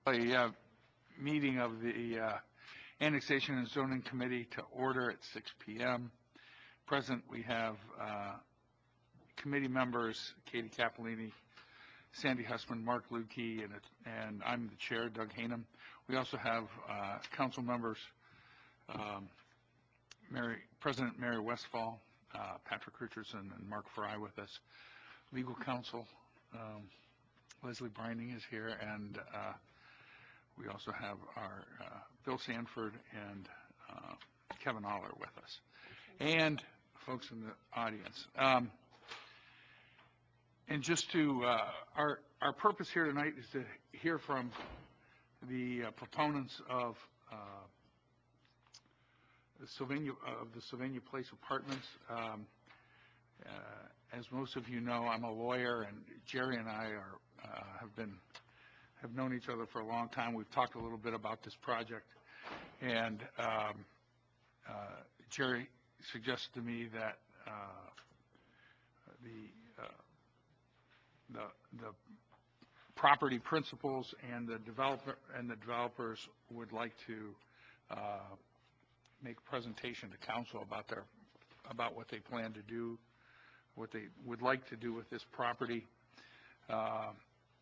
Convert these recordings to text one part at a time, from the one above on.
A meeting of the Annexation and Zoning Committee to order at 6 p.m. Present, we have committee members, Katie Capolini, Sandy Hussman, Mark Lukey, and I'm the chair, Doug Hanum. We also have council members, President Mary Westfall, Patrick Richardson, and Mark Fry with us. Legal counsel, Leslie Brining is here, and we also have our Bill Sanford and Kevin Aller with us, and folks in the audience. And just to, our purpose here tonight is to hear from the proponents of the Sylvania Place Apartments. As most of you know, I'm a lawyer, and Jerry and I have known each other for a long time. We've talked a little bit about this project, and Jerry suggested to me that the property principals and the developers would like to make a presentation to council about what they plan to do, what they would like to do with this property off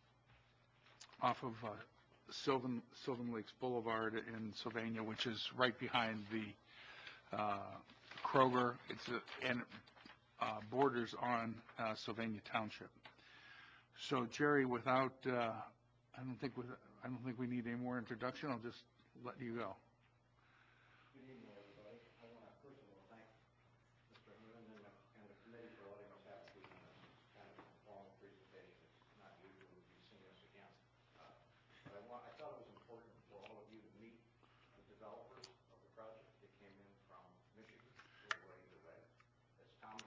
of Sylvan Lakes Boulevard in Sylvania, which is right behind the Kroger. And borders on Sylvania Township. So Jerry, without I don't think we need any more introduction. I'll just let you go. Good evening, everybody. I want to first of all thank Mr. Hanum and the committee for letting us have a few minutes. It's kind of an informal presentation. It's not usual to be seeing us again. But I thought it was important for all of you to meet the developers of the project. They came in from Michigan, a little ways away. It's Thomas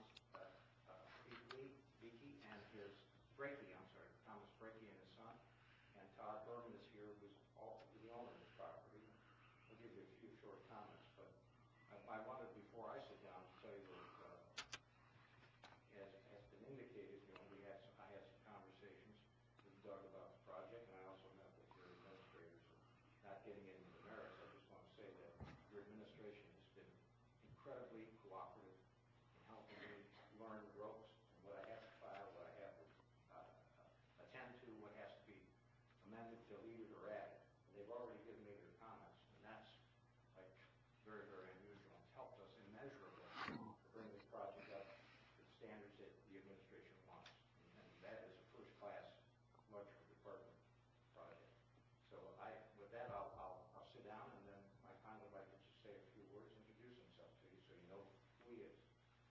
Beakey and his Thomas Brakey and his son. And Todd Berman is here, who's the owner of the property. I'll give you a few short comments, but I wanted, before I sit down, to tell you that, as has been indicated, I had some conversations with Doug about the project, and I also met with your administrators. And not getting into the merits, I just want to say that your administration has been incredibly cooperative in helping me learn the ropes and what I have to file, what I have to attend to, what has to be amended, deleted, or added. And they've already given me their comments, and that's like very, very unusual. It's helped us immeasurably to bring this project up to the standards that the administration wants. And that is a first-class electrical department project. So with that, I'll sit down, and then my client would like to just say a few words, introduce himself to you so you know who he is.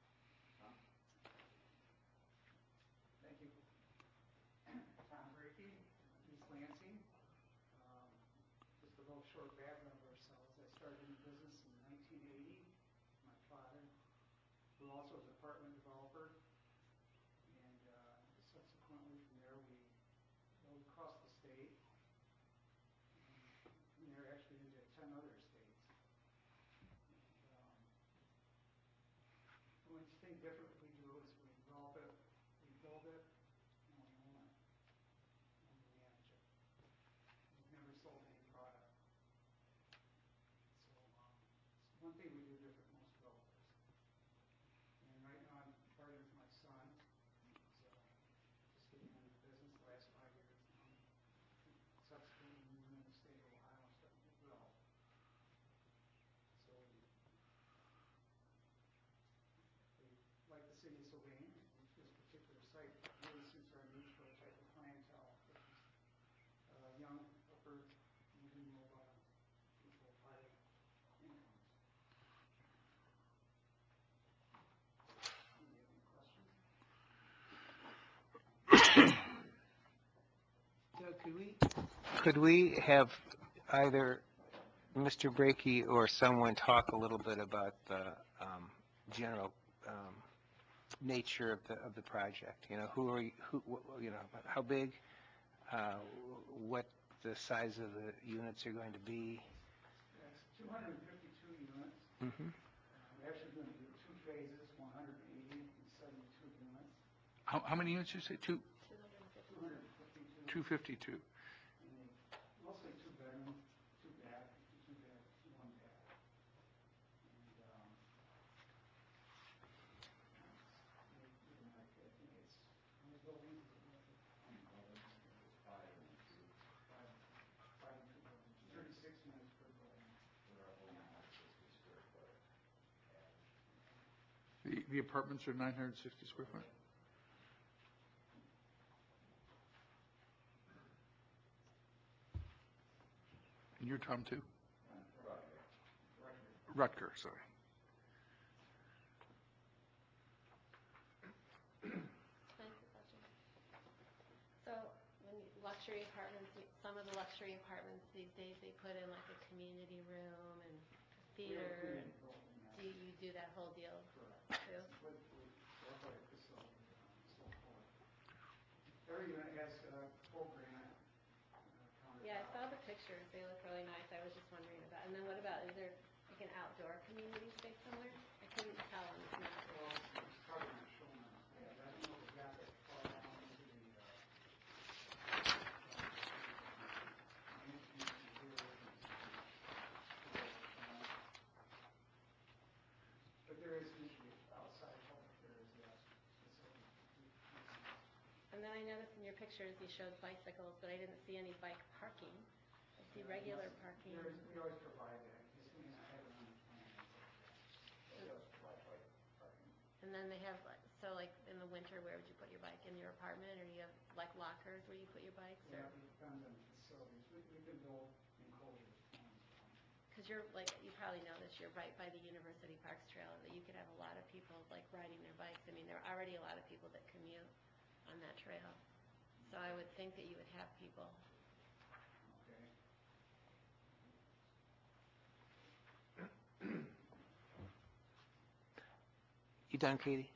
Thank you. Tom Brakey, East Lansing. Just a little short background of ourselves. I started in the business in 1980. My father, who also was an apartment developer, and subsequently from there we rode across the state, and from there actually into 10 other states. The only thing different we do is we develop it, we build it, and we own it, and we manage it. We've never sold any product. So it's one thing we do different than most developers. And right now I'm partnered with my son. He's just getting into the business the last 5 years now. Subsequently moving in the state of Ohio and starting to develop. So like the city of Sylvania, this particular site really suits our niche for the type of clientele, which is young, upper, medium, mobile, people of high incomes. Any questions? Doug, could we have either Mr. Brakey or someone talk a little bit about the general nature of the project? You know, how big, what the size of the units are going to be? It's 252 units. Mm-hmm. We're actually going to do 2 phases, 180 and 72 units. How many units did you say? 252. 252. And mostly The apartments are 960 square foot? And you're Tom too? Rutger, sorry. Can I ask a question? So when luxury apartments, some of the luxury apartments these days, they put in like a community room and theater. And do you do that whole deal too? Every unit has full granite. Yeah, I saw the pictures. They look really nice. I was just wondering about, and then what about, is there like an outdoor community space somewhere? I couldn't tell on this map. Well, it's probably not shown on the plan. I don't know if we got that far down into the, but there is usually outside public areas, yes. And then I noticed in your pictures you showed bicycles, but I didn't see any bike parking. I see regular parking. We always provide that. Just, I have it on the plan. We always provide like parking. And then they have, so like in the winter, where would you put your bike? In your apartment, or do you have like lockers where you put your bikes? Yeah, it depends on the facilities. We can build enclosures. Because you're like, you probably know this, you're right by the University Parks Trail, that you could have a lot of people like riding their bikes. I mean, there are already a lot of people that commute on that trail. So I would think that you would have people. Okay. You done, Katie?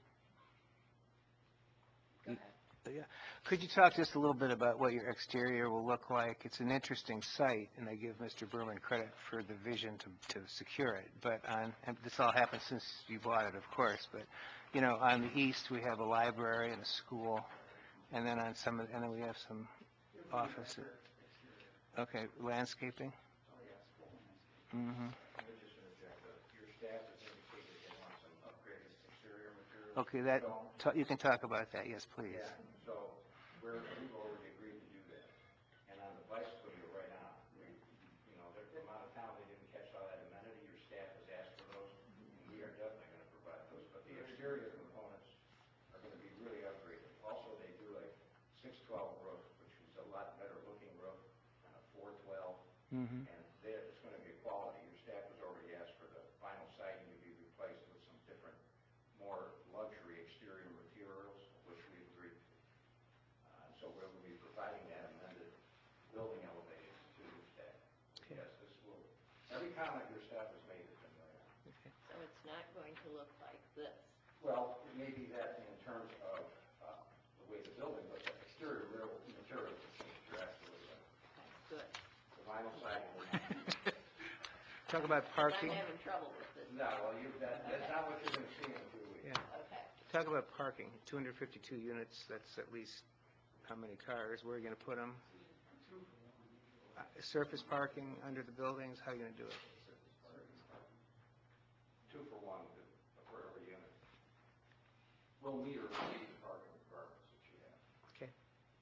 Go ahead. Yeah. Could you talk just a little bit about what your exterior will look like? It's an interesting site, and I give Mr. Berman credit for the vision to secure it. But and this all happened since you bought it, of course. But you know, on the east we have a library and a school, and then on some, and then we have some offices. Okay, landscaping. Mm-hmm. Let me just interject, your staff has indicated they want some upgraded exterior materials. Okay, that you can talk about that. Yes, please. Yeah, so we've already agreed to do that. And on the bicycle, you're right on. From out of town, they didn't catch all that amenity. Your staff has asked for those, and we are definitely going to provide those. But the exterior components are going to be really upgraded. Also, they do a 612 roof, which is a lot better looking roof than a 412. Mm-hmm. And it's going to be quality. Your staff has already asked for the vinyl siding to be replaced with some different, more luxury exterior materials, which we agreed to. So we'll be providing that amended building elevations to your staff. Okay. Yes, this will, every comment your staff has made has been right on. So it's not going to look like this. Well, it may be that in terms of the way the building, but the exterior real materials will change. You're absolutely right. Okay, good. The vinyl siding will not be. Talk about parking. I'm having trouble with this. No, well, that's not what you're going to see in 2 weeks. Yeah. Okay. Talk about parking. 252 units. That's at least how many cars? Where are you going to put them? Surface parking under the buildings. How are you going to do it? 2 for 1 for every unit. We'll meter the parking requirements that you have. Okay.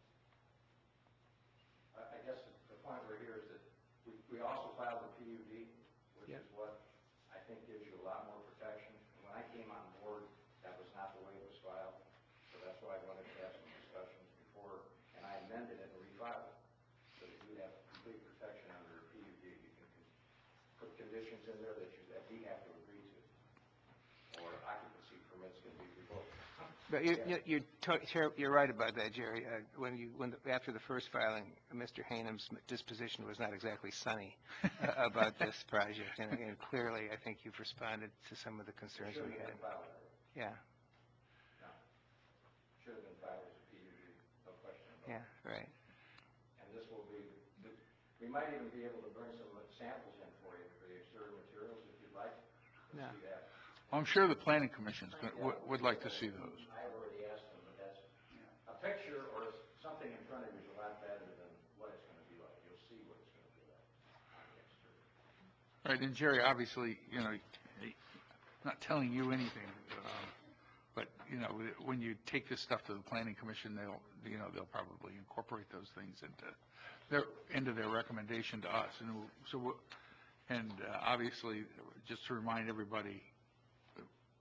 I guess the point we're here is that we also filed a PUD, which Yeah. is what I think gives you a lot more protection. And when I came on board, that was not the way it was filed. So that's why I wanted to have some discussions before, and I amended it and refiled it. So that you have complete protection under a PUD. You can put conditions in there that we have to agree to. Or occupancy permits can be revoked. But you're right about that, Jerry. After the first filing, Mr. Hanem's disposition was not exactly sunny about this project, and clearly, I think you've responded to some of the concerns we had. Yeah. No. Should have been filed as a PUD, no question about it. Yeah. Right. And this will be, we might even be able to bring some samples in for you for the exterior materials if you'd like. Yeah. See that. I'm sure the planning commission would like to see those. I've already asked them, but that's, a picture or something in front of you is a lot better than what it's going to be like. You'll see what it's going to be like on the exterior. Right, and Jerry, obviously, not telling you anything, but, when you take this stuff to the planning commission, they'll probably incorporate those things into their recommendation to us. And obviously, just to remind everybody,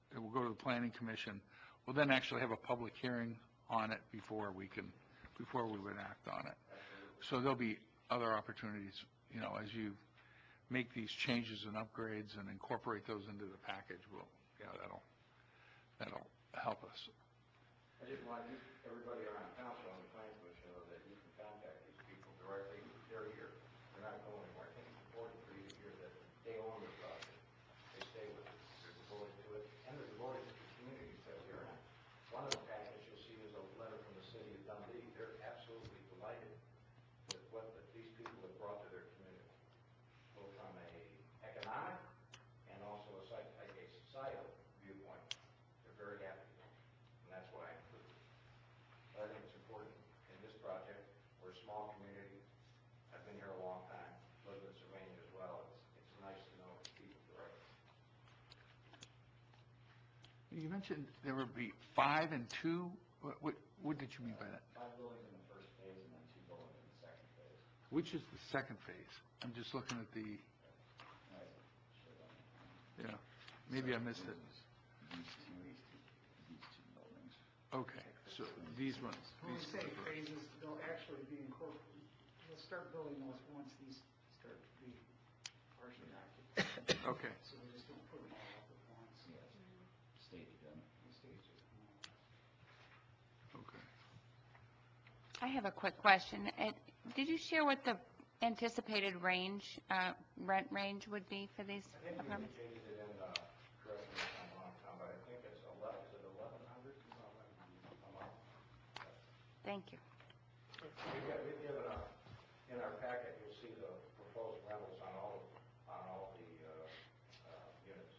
it will go to the planning commission. We'll then actually have a public hearing on it before we would act on it. So there'll be other opportunities, as you make these changes and upgrades and incorporate those into the package, that'll help us. I just want everybody around council and the planning commission to know that you can contact these people directly. They're here. They're not going anywhere. I think it's important for you to hear that they own the project. They stay with it. They're devoted to it, and they're devoted to the communities that they're in. One of the packets you'll see is a letter from the city of Dundee. They're absolutely delighted with what these people have brought to their community, both from a economic and also a societal viewpoint. They're very happy. And that's why I included it. But I think it's important in this project. We're a small community. I've been here a long time, lived in Sylvania as well. It's nice to know people directly. You mentioned there would be 5 and 2. What did you mean by that? 5 buildings in the first phase and then 2 buildings in the second phase. Which is the second phase? I'm just looking at the, yeah, maybe I missed it. Okay, so these ones. When we say phases, they'll actually be incorporated, we'll start building those once these start to be partially occupied. Okay. So we just don't put them all up at once. Stage them. Stages. Okay. I have a quick question. Did you share what the anticipated range, rent range would be for these I think we apartments? changed it in, correct me if I'm wrong, Tom, but I think it's 11, is it 1,100? A month? Thank you. We've given in our packet, you'll see the proposed rentals on all the units.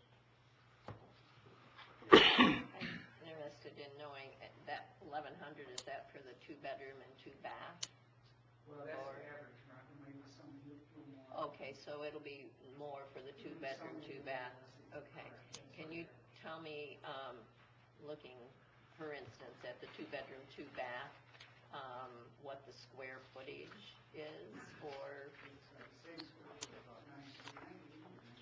I'm interested in knowing that 1,100, is that for the 2-bedroom and 2-bath? Well, that's Or- the average, right? There might be some a little more. Okay, so it'll be more for the 2-bedroom, 2-bath. Okay. Can you tell me, looking, for instance, at the 2-bedroom, 2-bath, what the square footage is for? It's like the same square foot, about 960.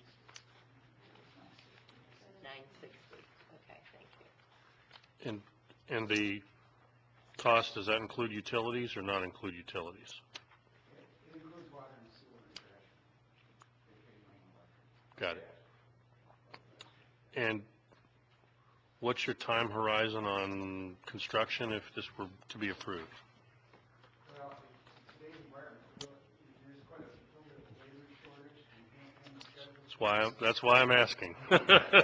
960. Okay, thank you. And the cost, does that include utilities or not include utilities? It includes water and sewer and trash. They pay my electric. Got it. And what's your time horizon on construction if this were to be approved? Well, in today's environment, there's quite a little bit of a labor shortage and the schedule. That's why I'm asking. I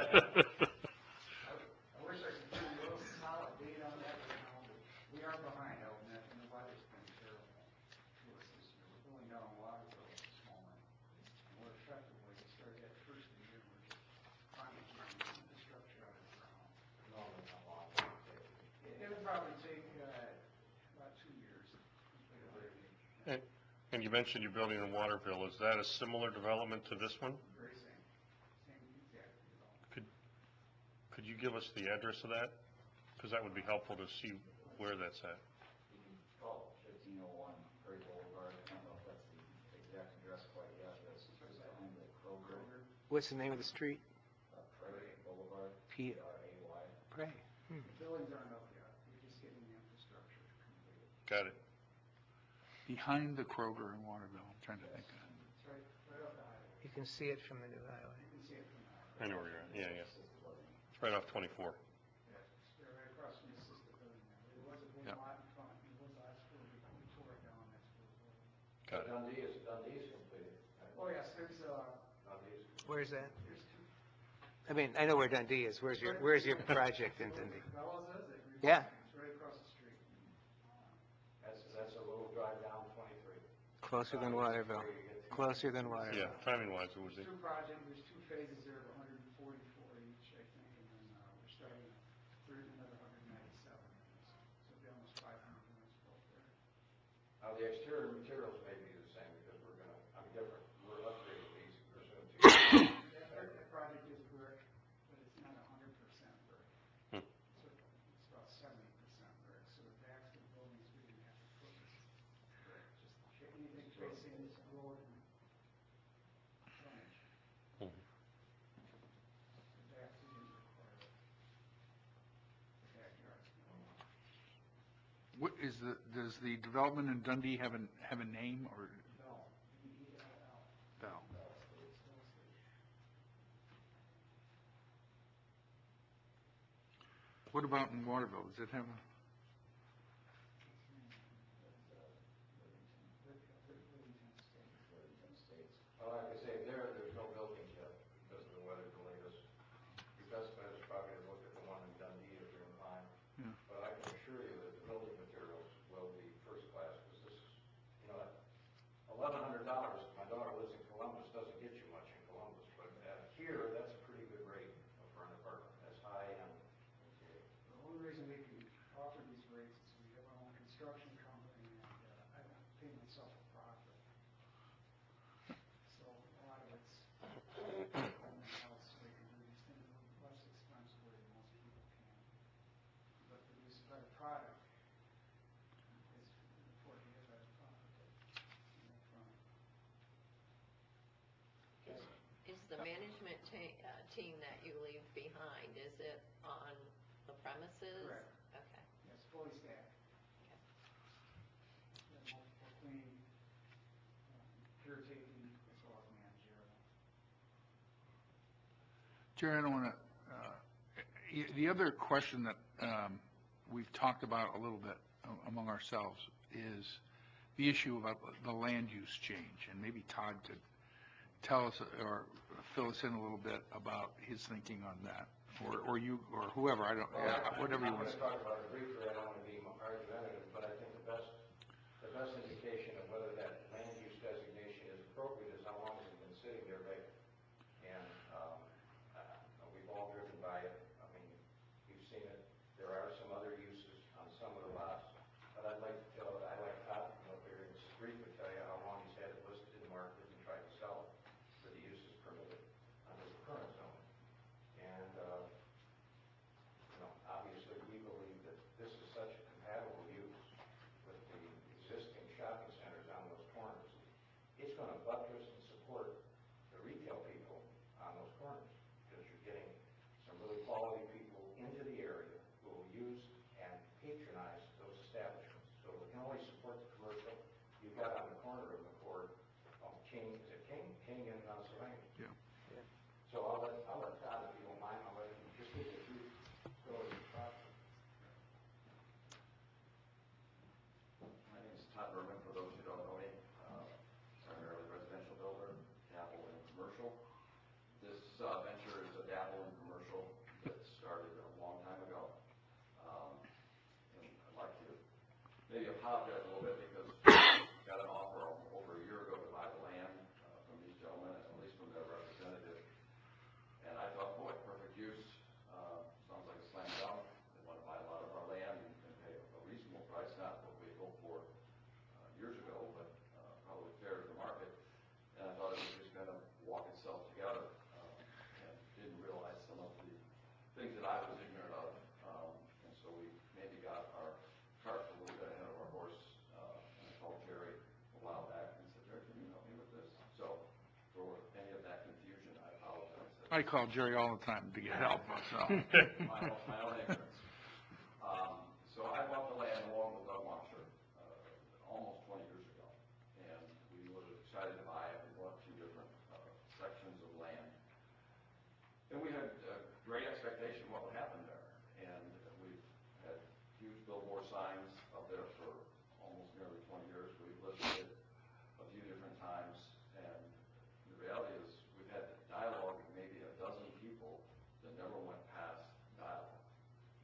wish I could give you a real solid date on that right now, but we are behind out in that, and the weather's been terrible to us this year. We're going down on Waterville this morning, and we're effectively, it started that first of the year, we're just finally getting the infrastructure out of the ground. Normally, how long would it take? It would probably take about 2 years to complete everything. And you mentioned you're building in Waterville. Is that a similar development to this one? Very same exact development. Could you give us the address of that? Because that would be helpful to see where that's at. It's called 1501 Prairie Boulevard. I don't know if that's the exact address quite yet, but it's just behind the Kroger. What's the name of the street? Prairie Boulevard, P. P-R-A-Y. Pray. The buildings aren't up yet, we're just getting the infrastructure completed. Got it. Behind the Kroger in Waterville, I'm trying to think. It's right off the highway. You can see it from the new highway. You can see it from the highway. I know where you're at. Yeah, yeah. It's right off 24. Yeah, it's right across from the assisted living there. There was a big Yeah. lot in front, and it was, that's where we tore it down, that's where we're building. Got it. Dundee is completed. Oh, yes, there's Dundee is completed. Where's that? 2. I mean, I know where Dundee is. Where's your project in Dundee? Bellas is it? Yeah. It's right across the street. That's a little drive down 23. Closer than Waterville. Closer than Waterville. Yeah, timing-wise, it would be. There's 2 projects, there's 2 phases there of 144 each, I think, and then we're starting another 197 units. So it'll be almost 500 units built there. Now, the exterior materials may be the same because we're upgrading these pursuant to. That project is brick, but it's not 100% brick. Hmm. It's about 70% brick, so the backs of the buildings, we didn't have to put brick, just anything facing this road and frontage. Mhm. The backs, we didn't require it. does the development in Dundee have a name or? Bell, B-E-L-L. Bell. Bell Estates. What about in Waterville? Does it have a? Livingston Estates. Well, like I say, there's no buildings yet because of the weather delays. Your best bet is probably to look at the one in Dundee if you're inclined. Yeah. But I can assure you that the building materials will be first class, because this is, $1,100, my daughter lives in Columbus, doesn't get you much in Columbus, but here, that's a pretty good rate for an apartment, that's high end. The only reason we can offer these rates is we have our own construction company, and I don't pay myself a profit. So a lot of it's in the house, so they can do these things a little less expensively than most people can. But produce a better product is important to get a better product in the front. Is the management team that you leave behind, is it on the premises? Correct. Okay. Yes, fully staffed. Okay. We have multiple cleaning, caretaking, as well as managerial. Jerry, I don't want to, the other question that we've talked about a little bit among ourselves is the issue about the land use change, and maybe Todd could tell us or fill us in a little bit about his thinking on that, or you, or whoever, I don't, whatever you want to say. I'm going to talk about it briefly, I don't want to be argumentative, but I think the best indication of whether that land use designation is appropriate is how long has it been sitting there vacant. And we've all driven by it, I mean, you've seen it, there are some other uses on some of the lots, but I'd like Todd to come up here and just briefly tell you how long he's had it listed in the market and tried to sell it for the uses permitted under the current zone. And obviously, we believe that this is such a compatible use with the existing shopping centers on those corners. It's going to buttress and support the retail people on those corners, because you're getting some really quality people into the area who will use and patronize those establishments. So it can only support the commercial. You've got on the corner of McCord, King, is it King? King and Sylvania. Yeah. So I'll let Todd, if you don't mind, I'll let him just give you a brief story of the project. My name is Todd Berman, for those who don't know me. Primarily residential builder, dabble in commercial. This venture is a dabble in commercial that started a long time ago. And I'd like to maybe apologize a little bit because I got an offer over a year ago to buy the land from these gentlemen, at least from their representative. And I thought, boy, perfect use. Sounds like a slam dunk. They want to buy a lot of our land and pay a reasonable price, not what we had hoped for years ago, but probably fair to the market. And I thought it was just going to walk itself together, and didn't realize some of the things that I was ignorant of. And so we maybe got our cart a little bit ahead of our horse. And I called Jerry a while back and said, Jerry, can you help me with this? So for any of that confusion, I apologize. I call Jerry all the time to get help, so. My own ignorance. So I bought the land along with Doug Washer almost 20 years ago, and we were excited to buy it. We bought two different sections of land, and we had great expectation of what would happen there. And we've had huge billboard signs up there for almost nearly 20 years. We've listed it a few different times, and the reality is we've had dialogue with maybe a dozen people that never went past dialogue.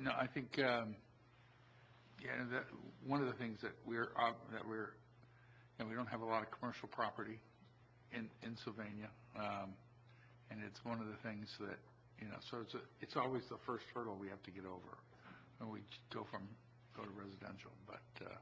No, I think, one of the things that we don't have a lot of commercial property in Sylvania. And it's one of the things that, so it's always the first hurdle we have to get over when we go to residential. But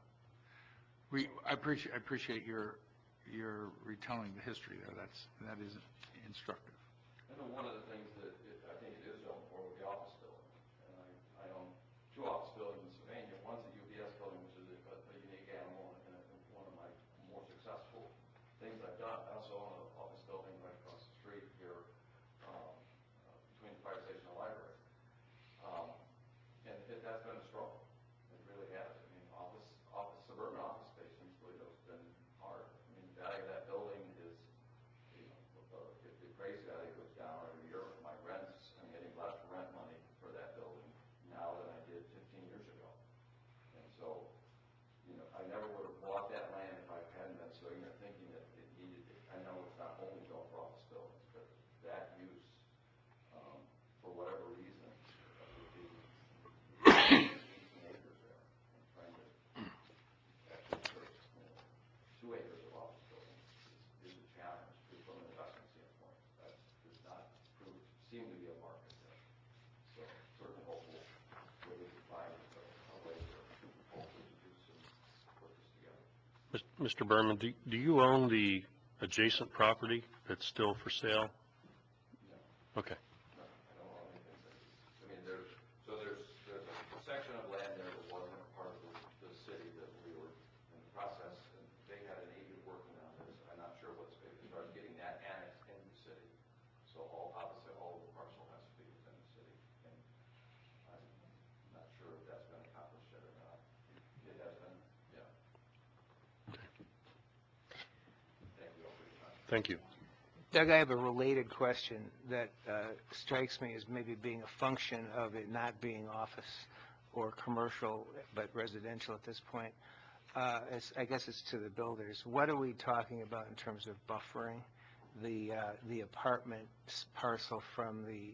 I appreciate your retelling the history there. That is instructive. And then one of the things that I think it is zoned for would be office building. And I own 2 office buildings in Sylvania. One's a UPS building, which is a unique animal and one of my more successful things I've done. I also own an office building right across the street here between the fire station and the library. And that's been a struggle. It really has. I mean, suburban office space in Toledo's been hard. I mean, the value of that building is, if the appraised value goes down every year, I'm getting less rent money for that building now than I did 15 years ago. And so, I never would have bought that land if I hadn't been so ignorant thinking that it needed it. I know it's not only built for office buildings, but that use, for whatever reason, would be 18 acres there. I'm trying to actually put 2 acres of office buildings is a challenge from an investment standpoint. That does not seem to be a market there. So certainly hopeful that we can find a way to hopefully put this together. Mr. Berman, do you own the adjacent property that's still for sale? No. Okay. No, I don't own anything there. I mean, there's a section of land there that wasn't part of the city that we were in the process, and they had an agent working on this. I'm not sure as far as getting that annexed into the city. So all of the parcel has to be within the city, and I'm not sure if that's been accomplished yet or not. It has been, yeah. Thank you all for your time. Thank you. Doug, I have a related question that strikes me as maybe being a function of it not being office or commercial, but residential at this point. I guess it's to the builders. What are we talking about in terms of buffering the apartment parcel from the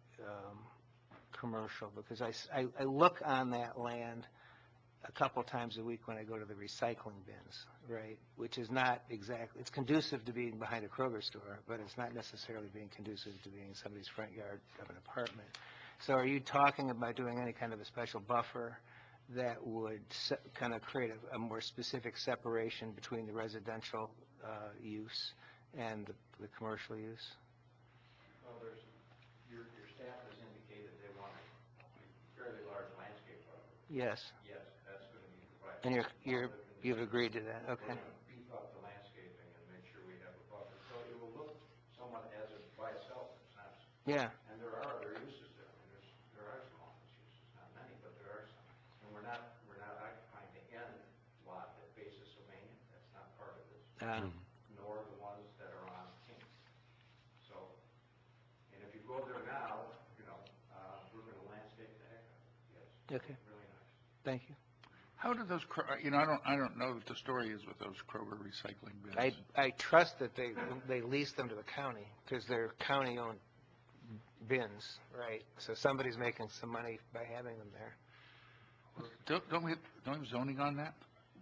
commercial? Because I look on that land a couple times a week when I go to the recycling bins, right? Which is not exactly, it's conducive to being behind a Kroger store, but it's not necessarily being conducive to being in somebody's front yard of an apartment. So are you talking about doing any kind of a special buffer that would kind of create a more specific separation between the residential use and the commercial use? Well, your staff has indicated they want a fairly large landscape buffer. Yes. Yes, that's going to be provided. And you've agreed to that, okay. We're going to beef up the landscaping and make sure we have a buffer. So it will look somewhat as if by itself, it's not. Yeah. And there are other uses there. I mean, there are some office uses, not many, but there are some. And we're not occupying the end lot that faces Sylvania. That's not part of this. Nor the ones that are on King. So, and if you go there now, we're going to landscape the heck out of it. Yes. Okay. Really nice. Thank you. How do those, I don't know what the story is with those Kroger recycling bins. I trust that they lease them to the county because they're county-owned bins, right? So somebody's making some money by having them there. Don't we have zoning on that?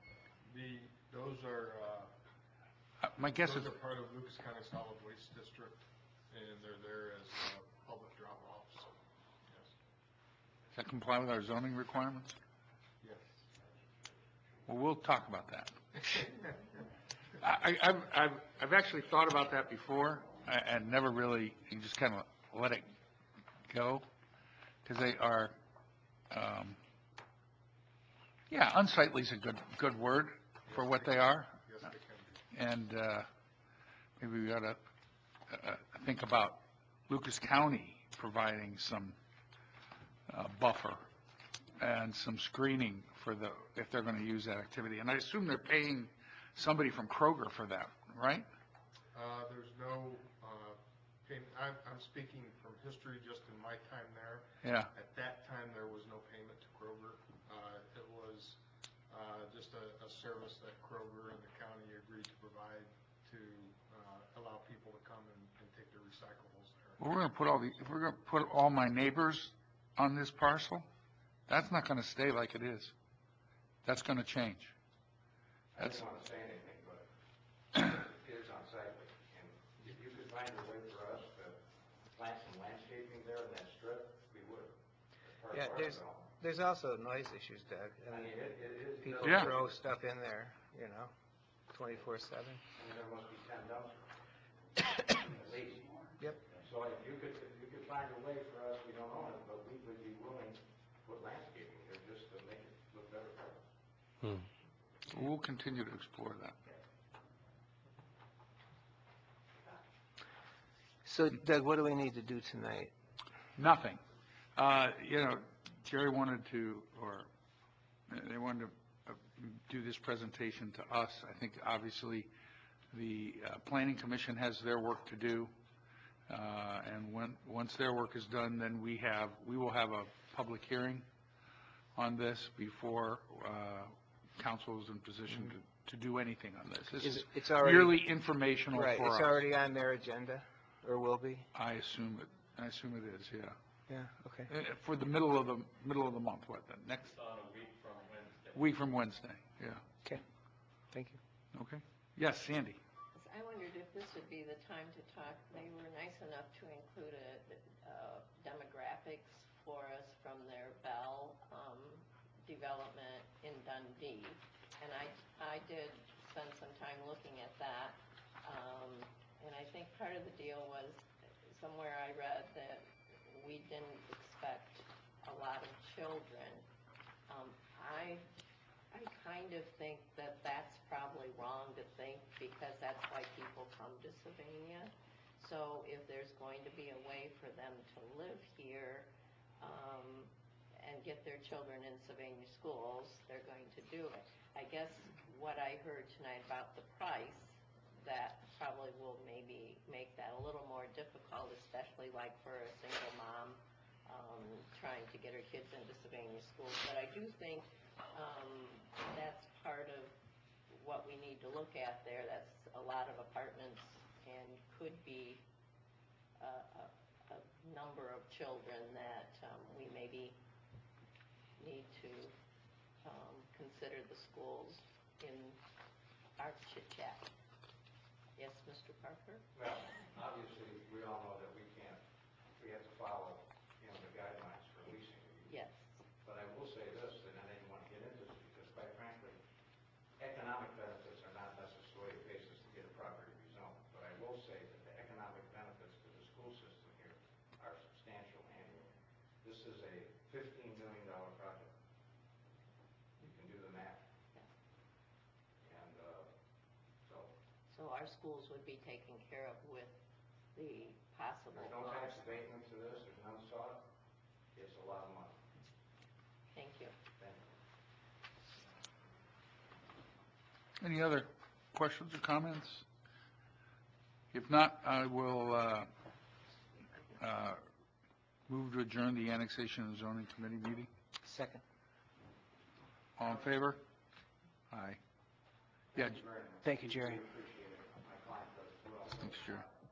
Those are My guess is, those are part of Lucas County Solid Waste District, and they're there as public drop-offs. Yes. does that comply with our zoning requirements? Yes. Well, we'll talk about that. I've actually thought about that before and never really, you just kind of let it go because they are, unsightly is a good word for what they are. Yes, they can be. And maybe we ought to think about Lucas County providing some buffer and some screening for if they're going to use that activity. And I assume they're paying somebody from Kroger for that, right? There's no payment. I'm speaking from history just in my time there. Yeah. At that time, there was no payment to Kroger. It was just a service that Kroger and the county agreed to provide to allow people to come and take their recyclables there. Well, we're going to put all my neighbors on this parcel, That's not going to stay like it is. That's going to change. I That's, didn't want to say anything, but it is unsightly. And if you could find a way for us to plant some landscaping there in that strip, we would. As part of Yeah, our development. there's also noise issues, Doug. I mean, it is. People Yeah. throw stuff in there, 24/7. I mean, there must be 10 dumpsters, at least. Yep. So if you could find a way for us, we don't own it, but we would be willing to put landscaping there just to make it look better for us. we'll continue to explore that. So Doug, what do we need to do tonight? Nothing. Jerry wanted to, or they wanted to do this presentation to us. I think obviously the Planning Commission has their work to do. And once their work is done, then we will have a public hearing on this before council is in position to do anything on this. This is It's already merely informational for us. right. It's already on their agenda, or will be. I assume it is, yeah. Yeah. Okay. For the middle of the month, what, the next? It's on a week from Wednesday. Week from Wednesday, yeah. Okay. Thank you. Okay. Yes, Sandy. I wondered if this would be the time to talk. They were nice enough to include demographics for us from their Bell development in Dundee. And I did spend some time looking at that. And I think part of the deal was, somewhere I read that we didn't expect a lot of children. I kind of think that that's probably wrong to think, because that's why people come to Sylvania. So if there's going to be a way for them to live here and get their children in Sylvania schools, they're going to do it. I guess what I heard tonight about the price, that probably will maybe make that a little more difficult, especially like for a single mom trying to get her kids into Sylvania schools. But I do think that's part of what we need to look at there. That's a lot of apartments and could be a number of children that we maybe need to consider the schools in our chit-chat. Yes, Mr. Parker? Well, obviously, we all know that we have to follow, the guidelines for leasing. Yes. But I will say this, and I didn't want to get into this because, quite frankly, economic benefits are not necessarily a basis to get a property rezoned. But I will say that the economic benefits to the school system here are substantial annually. This is a $15 million project. You can do the math. And So our schools would be taken care of with the possible there's no tax abatement to this. There's none sought. It's a lot of money. Thank you. Thank you. Any other questions or comments? If not, I will move to adjourn the Annexation and Zoning Committee meeting. Second. All in favor? Aye. Yeah, Thank you very much. Thank you, Jerry. Appreciate it. My client does as well. thanks, Jerry.